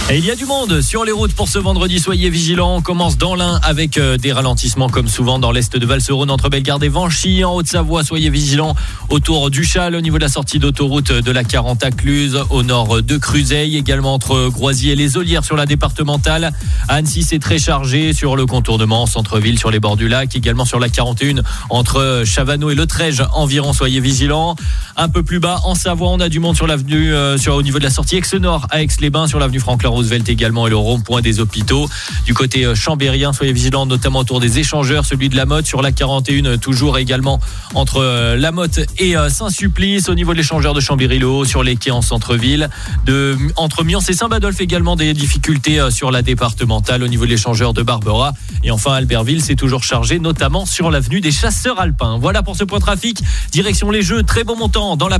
Et il y a du monde sur les routes pour ce vendredi, soyez vigilants. On commence dans l'Ain avec des ralentissements comme souvent dans l'est de Val-Serone entre Bellegarde et Vanchy. En Haute-Savoie, soyez vigilants autour du Châle au niveau de la sortie d'autoroute de la 40 à Cluse, au nord de Cruzeil, également entre Groisy et les Ollières sur la départementale. À Annecy, c'est très chargé sur le contournement centre-ville sur les bords du lac, également sur la 41 entre Chavanot et Le Trège environ, soyez vigilants. Un peu plus bas en Savoie, on a du monde sur l'avenue au niveau de la sortie Aix-Nord à Aix-les-Bains, sur l'avenue Franklin Roosevelt également et le rond-point des Hôpitaux. Du côté chambérien, soyez vigilants notamment autour des échangeurs, celui de la Motte sur la 41, toujours également entre la Motte et Saint-Sulpice. Au niveau de l'échangeur de Chambéry-le-Haut, sur les quais en centre-ville, entre Mions et Saint-Badolphe également des difficultés sur la départementale au niveau de l'échangeur de Barbera. Et enfin Albertville, c'est toujours chargé notamment sur l'avenue des Chasseurs Alpins. Voilà pour ce point trafic. Direction les Jeux, très beau montant dans la